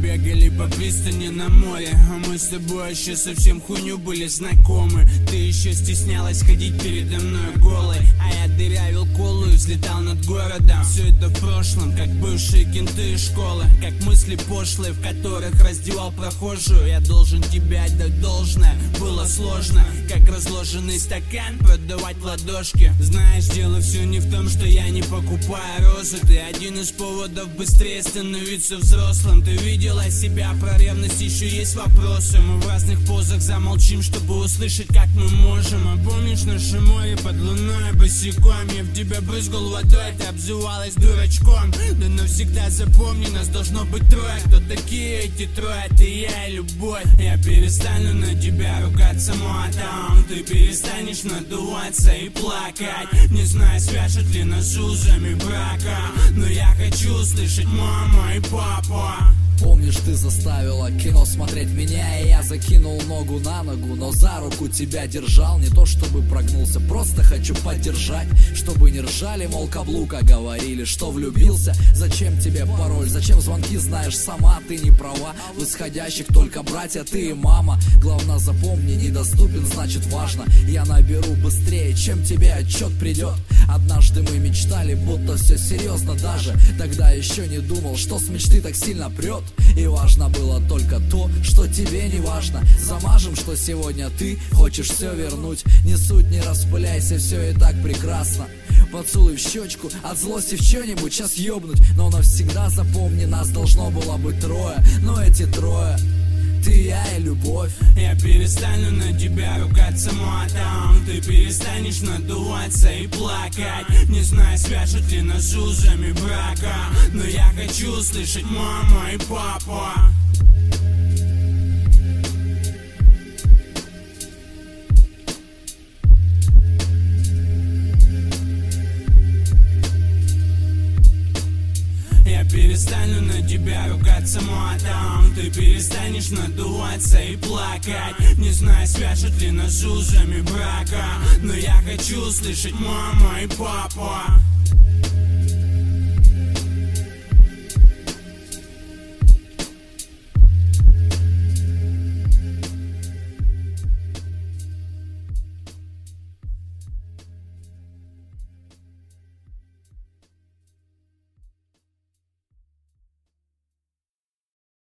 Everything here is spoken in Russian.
бегали по пристани на море, а мы с тобой еще совсем хуйню были знакомы. Ты еще стеснялась ходить передо мной голой, а я дырявил колу и взлетал над городом. Все это в прошлом, как бывшие кенты из школы, как мысли пошлые, в которых раздевал прохожую. Я должен тебе отдать должное, было сложно, как разложенный стакан продавать в ладошки. Знаешь, дело все не в том, что я не покупаю розы. Ты один из поводов быстрее становиться взрослым. Ты видела себя, про ревность еще есть вопросы. Мы в разных позах замолчим, чтобы услышать, как мы можем. А помнишь наше море под луной босиком? Я в тебя брызгал водой, ты обзывалась дурачком. Да навсегда запомни, нас должно быть трое. Кто такие эти трое? Ты, я и любовь. Я перестану на тебя ругаться матом, ты перестанешь надуваться и плакать. Не знаю, свяжут ли нас узами брака, но я хочу услышать мама и папа. Помнишь, ты заставила кино смотреть меня, и я закинул ногу на ногу, но за руку тебя держал. Не то чтобы прогнулся, просто хочу поддержать, чтобы не ржали, мол, каблука. Говорили, что влюбился. Зачем тебе пароль, зачем звонки, знаешь сама, ты не права. В исходящих только братья, ты и мама. Главное запомни, недоступен, значит важно. Я наберу быстрее, чем тебе отчет придет. Однажды мы мечтали, будто все серьезно даже. Тогда еще не думал, что с мечты так сильно прет. И важно было только то, что тебе не важно. Замажем, что сегодня ты хочешь все вернуть. Не суть, не распыляйся, все и так прекрасно. Поцелуй в щечку, от злости в что-нибудь сейчас ёбнуть. Но навсегда запомни, нас должно было быть трое. Но эти трое — ты, я и любовь. Я перестану на тебя ругаться матом, ты перестанешь надуваться и плакать. Не знаю, свяжут ли нас узами брака, но я хочу услышать мама и папа. Я перестану на тебя ругаться матом, ты перестанешь надуваться и плакать. Не знаю, свяжут ли нас узами брака, но я хочу услышать мама и папа.